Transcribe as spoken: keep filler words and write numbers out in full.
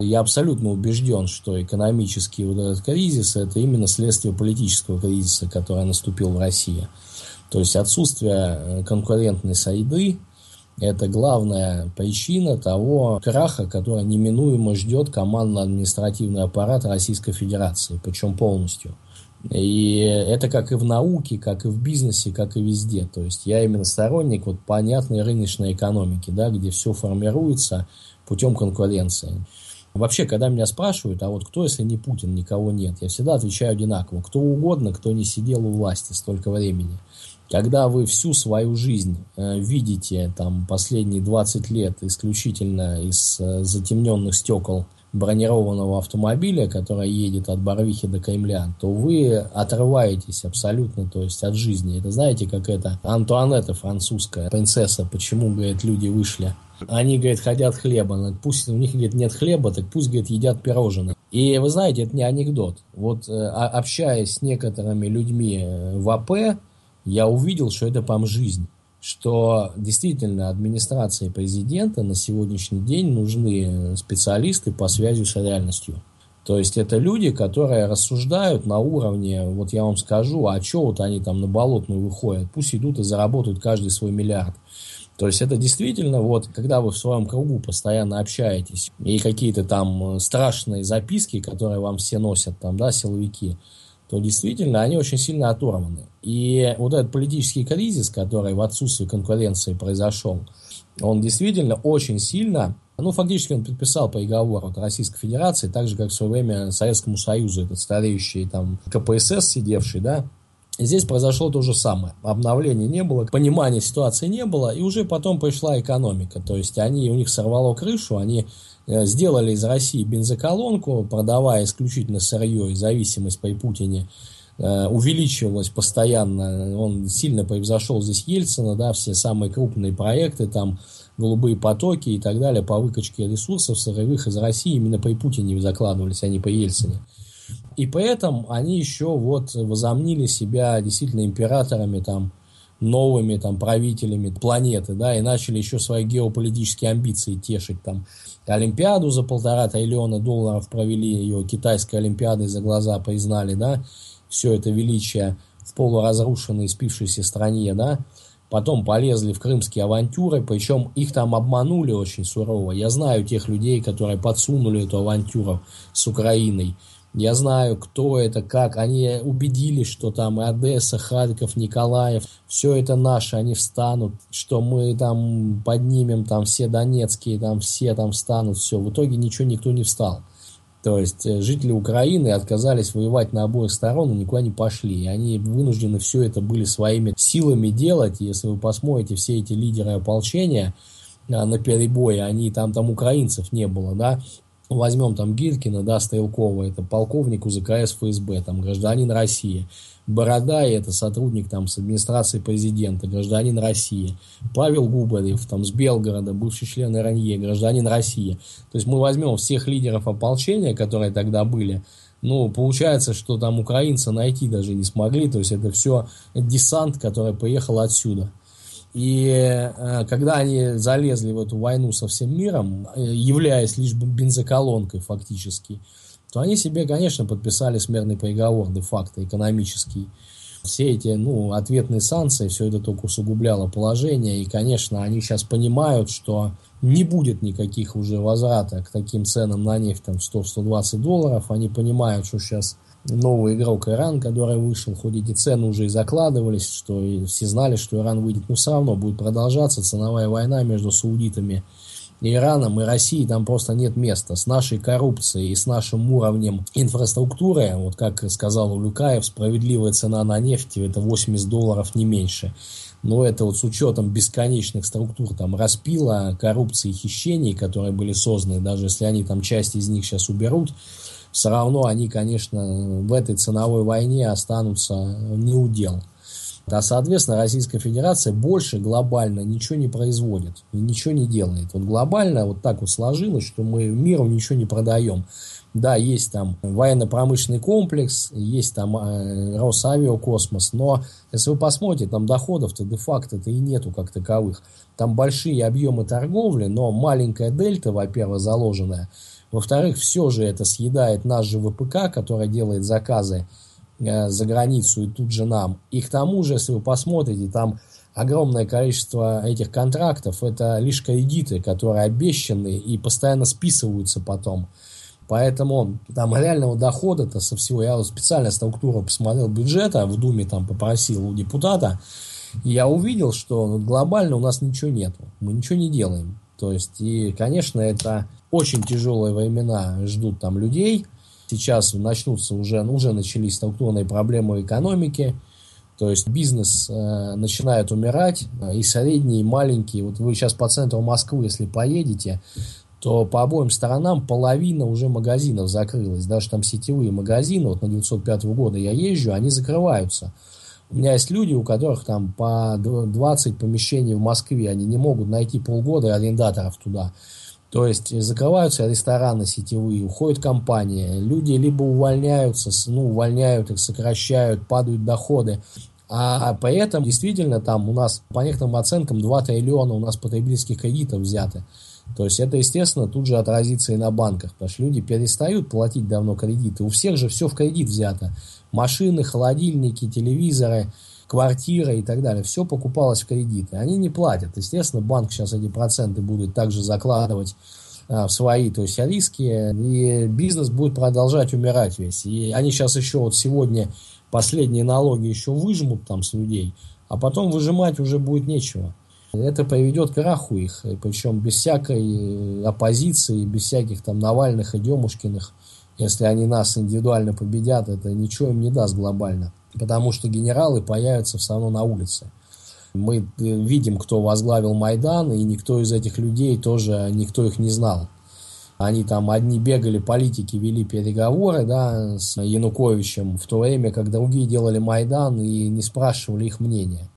Я абсолютно убежден, что экономический вот этот кризис – это именно следствие политического кризиса, который наступил в России. То есть отсутствие конкурентной среды – это главная причина того краха, который неминуемо ждет командно-административный аппарат Российской Федерации, причем полностью. И это как и в науке, как и в бизнесе, как и везде. То есть я именно сторонник вот понятной рыночной экономики, да, где все формируется путем конкуренции. Вообще, когда меня спрашивают, а вот кто, если не Путин, никого нет, я всегда отвечаю одинаково. Кто угодно, кто не сидел у власти столько времени. Когда вы всю свою жизнь э, видите, там, последние двадцать лет исключительно из э, затемненных стекол бронированного автомобиля, который едет от Барвихи до Кремля, то вы отрываетесь абсолютно, то есть от жизни. Это знаете, как это Антуанетта французская, принцесса, почему, говорит, люди вышли. Они, говорит, хотят хлеба. Пусть у них, говорит, нет хлеба, так пусть, говорит, едят пирожные. И вы знаете, это не анекдот. Вот общаясь с некоторыми людьми в АП, я увидел, что это прям жизнь. Что действительно администрации президента на сегодняшний день нужны специалисты по связи с реальностью. То есть это люди, которые рассуждают на уровне, вот я вам скажу, а что вот они там на Болотную выходят, пусть идут и заработают каждый свой миллиард. То есть это действительно, вот, когда вы в своем кругу постоянно общаетесь, и какие-то там страшные записки, которые вам все носят, там, да, силовики, то действительно они очень сильно оторваны. И вот этот политический кризис, который в отсутствии конкуренции произошел, он действительно очень сильно, ну, фактически он подписал приговор от Российской Федерации, так же, как в свое время Советскому Союзу, этот стареющий там ка пэ эс эс сидевший, да. Здесь произошло то же самое. Обновления не было, понимания ситуации не было, и уже потом пришла экономика. То есть они, у них сорвало крышу, они сделали из России бензоколонку, продавая исключительно сырье, и зависимость при Путине увеличивалась постоянно. Он сильно превзошел здесь Ельцина, да, все самые крупные проекты, там, голубые потоки и так далее, по выкачке ресурсов сырьевых из России именно при Путине закладывались, а не при Ельцине. И поэтому они еще вот возомнили себя действительно императорами, там, новыми там, правителями планеты, да, и начали еще свои геополитические амбиции тешить. Там, Олимпиаду за полтора триллиона долларов провели, ее китайской Олимпиадой за глаза признали, да, все это величие в полуразрушенной, спившейся стране, да. Потом полезли в крымские авантюры, причем их там обманули очень сурово. Я знаю тех людей, которые подсунули эту авантюру с Украиной. Я знаю, кто это, как. Они убедились, что там Одесса, Харьков, Николаев, все это наше, они встанут, что мы там поднимем там все донецкие, там все там встанут, все. В итоге ничего никто не встал. То есть жители Украины отказались воевать на обоих сторонах и никуда не пошли. И они вынуждены все это были своими силами делать. Если вы посмотрите, все эти лидеры ополчения на перебой, они там, там украинцев не было, да. Возьмем там Гиркина, да, Стрелкова, это полковник УЗКС эф эс бэ, там гражданин России. Бородай, это сотрудник там с администрации президента, гражданин России. Павел Губарев, там с Белгорода, бывший член эр эн е, гражданин России. То есть мы возьмем всех лидеров ополчения, которые тогда были, ну, получается, что там украинца найти даже не смогли, то есть это все десант, который поехал отсюда. И э, когда они залезли в эту войну со всем миром, э, являясь лишь бензоколонкой фактически, то они себе, конечно, подписали смертный приговор де-факто экономический. Все эти, ну, ответные санкции, все это только усугубляло положение. И, конечно, они сейчас понимают, что не будет никаких уже возврата к таким ценам на нефть, там, сто - сто двадцать долларов. Они понимают, что сейчас новый игрок Иран, который вышел, хоть эти цены уже и закладывались, что и все знали, что Иран выйдет, но все равно будет продолжаться ценовая война между саудитами и Ираном, и Россией, там просто нет места. С нашей коррупцией и с нашим уровнем инфраструктуры, вот как сказал Улюкаев, справедливая цена на нефть это восемьдесят долларов, не меньше. Но это вот с учетом бесконечных структур там распила, коррупции и хищений, которые были созданы, даже если они там часть из них сейчас уберут, все равно они, конечно, в этой ценовой войне останутся не у дел. А, соответственно, Российская Федерация больше глобально ничего не производит, ничего не делает. Вот глобально вот так вот сложилось, что мы миру ничего не продаем. Да, есть там военно-промышленный комплекс, есть там э, Росавиакосмос, но если вы посмотрите, там доходов-то де-факто-то и нету как таковых. Там большие объемы торговли, но маленькая дельта, во-первых, заложенная Во-вторых, все же это съедает наш же ВПК, который делает заказы э, за границу и тут же нам. И к тому же, если вы посмотрите, там огромное количество этих контрактов – это лишь кредиты, которые обещаны и постоянно списываются потом. Поэтому там реального дохода-то со всего, я вот специально структуру посмотрел бюджета, в Думе там попросил у депутата, и я увидел, что глобально у нас ничего нет, мы ничего не делаем. То есть, и, конечно, это очень тяжелые времена ждут там людей. Сейчас начнутся уже, уже начались структурные проблемы в экономике. То есть бизнес э, начинает умирать, и средний, и маленький. Вот вы сейчас по центру Москвы, если поедете, то по обоим сторонам половина уже магазинов закрылась. Даже там сетевые магазины, вот на девятьсот пятого года я езжу, они закрываются. У меня есть люди, у которых там по двадцать помещений в Москве, они не могут найти полгода арендаторов туда. То есть закрываются рестораны сетевые, уходят компании, люди либо увольняются, ну, увольняют их, сокращают, падают доходы. А при этом действительно там у нас по некоторым оценкам два триллиона у нас потребительских кредитов взяты. То есть это, естественно, тут же отразится и на банках, потому что люди перестают платить давно кредиты. У всех же все в кредит взято. Машины, холодильники, телевизоры, квартиры и так далее. Все покупалось в кредиты. Они не платят. Естественно, банк сейчас эти проценты будет также закладывать а, в свои, то есть риски, и бизнес будет продолжать умирать весь. И они сейчас еще вот сегодня последние налоги еще выжмут там с людей, а потом выжимать уже будет нечего. Это приведет к краху их, причем без всякой оппозиции, без всяких там Навальных и Демушкиных. Если они нас индивидуально победят, это ничего им не даст глобально. Потому что генералы появятся все равно на улице. Мы видим, кто возглавил Майдан, и никто из этих людей тоже, никто их не знал. Они там одни бегали, политики вели переговоры, да, с Януковичем, в то время как другие делали Майдан и не спрашивали их мнения.